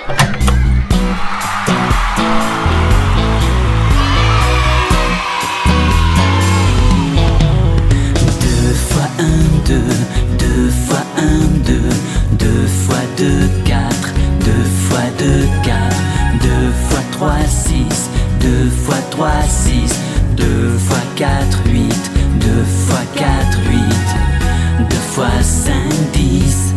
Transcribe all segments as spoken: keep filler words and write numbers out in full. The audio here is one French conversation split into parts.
Deux fois un, deux, deux fois un, deux, deux fois deux, quatre, deux fois deux, quatre, deux fois trois, six, deux fois trois, six, deux fois quatre, huit, deux fois quatre, huit, deux fois cinq, dix,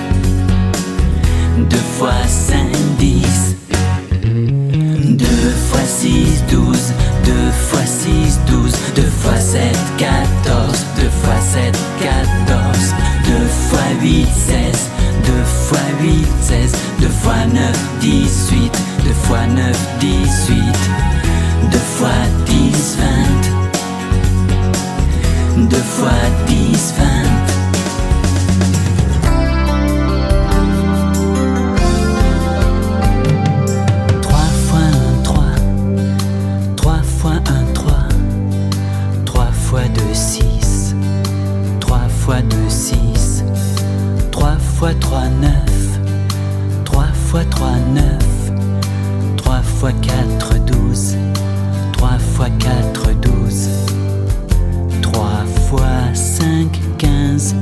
deux fois cinq, dix, deux fois six, douze, deux fois six, douze, deux fois sept, quatorze, deux fois sept, quatorze, deux fois huit, seize, deux fois huit, seize, deux fois neuf, dix-huit, deux fois neuf, dix-huit, deux fois dix, vingt, deux fois dix, vingt. Trois fois un, trois, trois fois un, trois, trois fois deux, six, trois fois deux, six, trois fois trois, neuf, trois fois trois, neuf, trois fois quatre, douze, trois fois quatre, douze, trois fois cinq, quinze,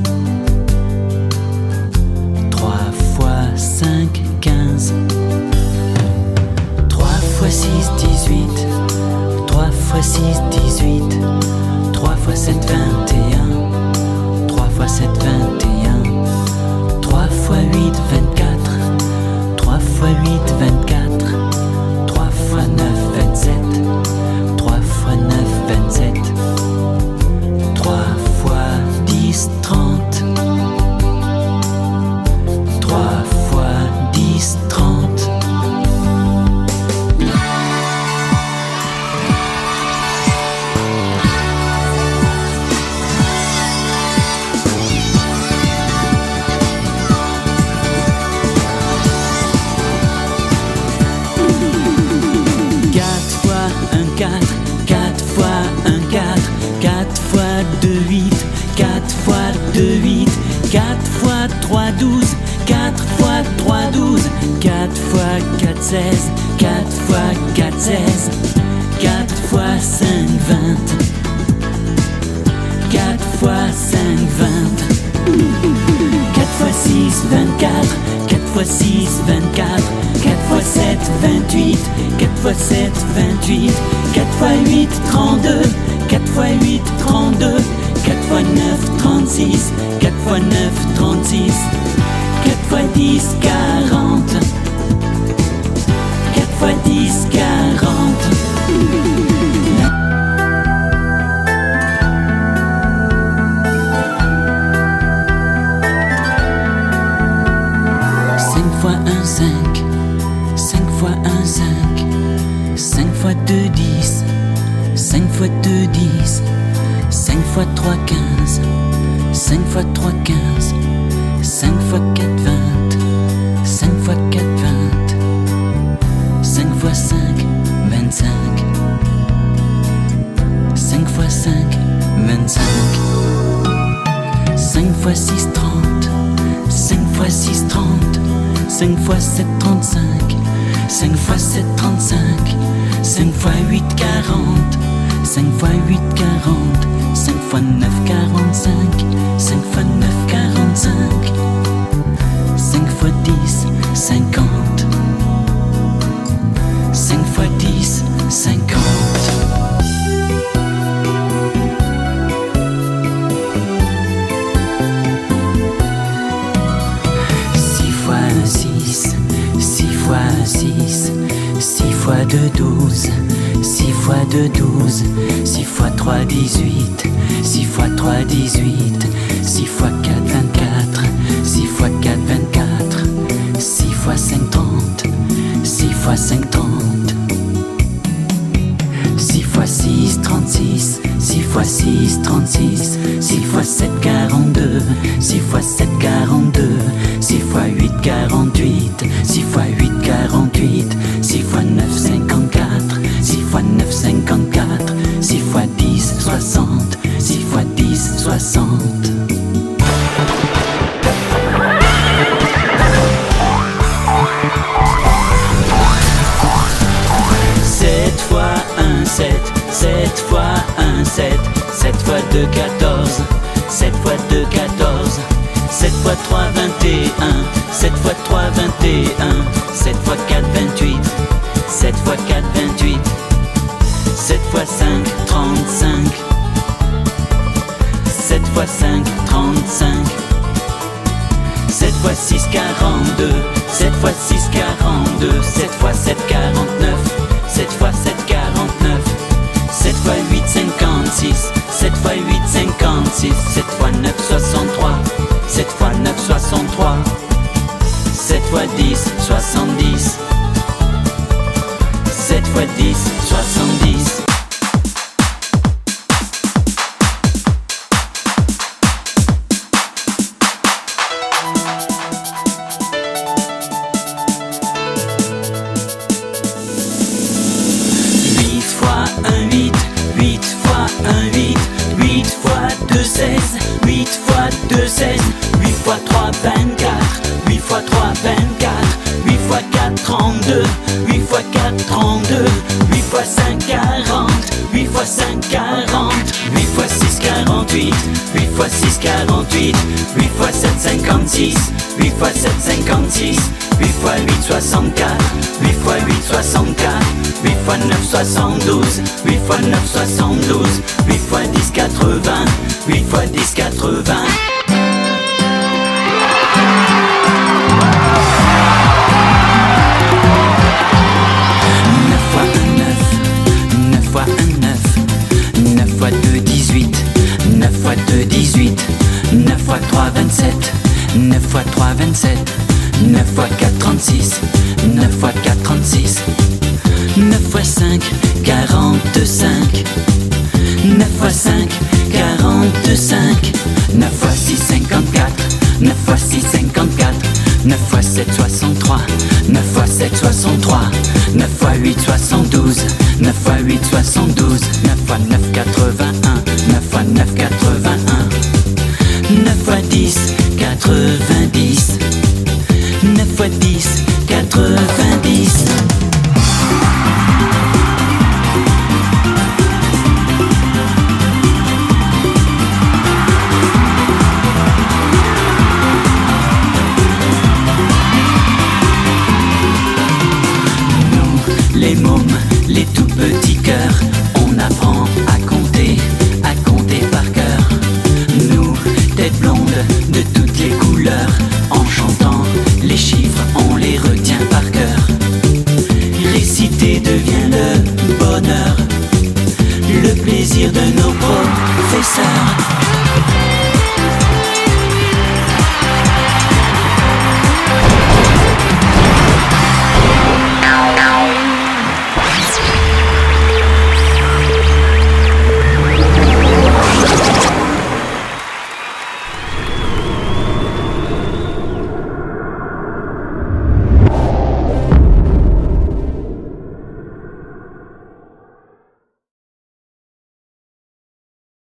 trois fois cinq, quinze, trois fois six, dix-huit, trois fois six, dix-huit, trois fois sept, vingt et un, trois fois sept, vingt et un, trois fois huit, vingt-quatre, trois fois huit, vingt-quatre, trois fois neuf, vingt-sept, trois fois neuf, vingt-sept, trois fois dix, trente, trois fois dix, trente. Quatre fois un, quatre, quatre fois un, quatre, quatre fois deux, huit, quatre fois deux, huit, quatre fois trois, douze, quatre fois trois, douze, quatre fois quatre, seize, quatre fois quatre, seize, quatre fois cinq, vingt, quatre fois cinq, vingt, quatre fois six, vingt-quatre, quatre fois six, vingt-quatre, quatre fois sept, vingt-huit, quatre fois sept, vingt-huit, quatre fois huit, trente-deux, quatre fois huit, trente-deux, quatre fois neuf, trente-six, quatre fois neuf, trente-six, quatre fois dix, quarante, quatre fois dix, quarante. Cinq fois un, cinq, cinq fois un, cinq, cinq fois deux, dix, cinq fois deux, dix, cinq fois trois, quinze, cinq fois trois, quinze, cinq fois quatre, vingt, cinq fois quatre, vingt, cinq fois cinq, vingt-cinq, cinq fois cinq, vingt-cinq, cinq fois six, trente, cinq fois six, trente, cinq fois sept, trente-cinq, cinq fois sept, trente-cinq, cinq fois huit, quarante, cinq fois huit, quarante, cinq fois neuf, quarante-cinq, cinq fois neuf, quarante-cinq, cinq fois dix, cinquante, cinq fois dix, cinquante. Six fois un, six, six fois un, six, six fois deux, douze, six fois deux, douze, six fois trois, dix-huit, six fois trois, dix-huit, six fois quatre, vingt-quatre, six fois quatre, vingt-quatre, six fois cinq, trente, six fois cinq, trente, six fois six, trente-six, six fois six, trente-six, six fois sept, quarante-deux, six fois sept, quarante-deux, six fois huit, quarante-huit, six fois huit, quarante-huit, six fois neuf, cinquante-quatre, six fois neuf, cinquante-quatre, six fois dix, soixante, six fois dix, soixante. deux, quatorze. sept fois deux, quatorze. sept fois trois, vingt et un. sept fois trois, vingt et un. sept fois quatre, vingt-huit. sept fois quatre, vingt-huit. sept fois cinq, trente-cinq. sept fois cinq, trente-cinq. sept fois six, quarante-deux. sept fois six, quarante-deux. sept fois sept, quarante-neuf. sept fois sept, quarante-neuf. sept fois huit, cinquante-six. sept fois huit, cinquante-six. sept fois neuf, soixante-trois. sept fois neuf, soixante-trois. sept fois dix, soixante-dix. sept fois dix, soixante-dix. huit fois un, huit. huit fois un, huit. huit fois deux, seize. huit fois deux, seize. huit fois trois, vingt-quatre. huit fois trois, vingt-quatre. huit fois quatre, trente-deux. huit fois quatre, trente-deux. huit fois cinq, quarante. huit fois cinq, quarante. huit fois six, quarante-huit. huit fois six, quarante-huit. huit fois sept, cinquante-six. huit fois sept, cinquante-six. huit fois huit, soixante-quatre. huit fois huit, soixante-quatre. huit fois neuf, soixante-douze. huit fois neuf, soixante-douze. huit fois dix, quatre-vingts. huit fois dix, quatre-vingts. neuf fois un, neuf. neuf fois un, neuf. neuf fois deux, dix-huit. neuf fois deux, dix-huit. neuf fois trois, vingt-sept. neuf fois trois, vingt-sept. neuf fois quatre, trente-six. neuf fois quatre, trente-six. neuf fois cinq, quarante-cinq. neuf fois cinq, quarante-cinq. neuf fois six, cinquante-quatre. neuf fois six, cinquante-quatre. neuf fois sept, soixante-trois. neuf fois sept, soixante-trois. neuf fois huit, soixante-douze. neuf fois huit, soixante-douze. neuf fois neuf, quatre-vingt-un. neuf fois neuf, quatre-vingt-un. neuf fois dix, quatre-vingt-dix. neuf fois dix, quatre-vingt-dix. Les mômes, les tout petits cœurs, on apprend à compter, à compter par cœur. Nous, têtes blondes de toutes les couleurs, en chantant les chiffres, on les retient par cœur. Réciter devient le bonheur, le plaisir de nos professeurs.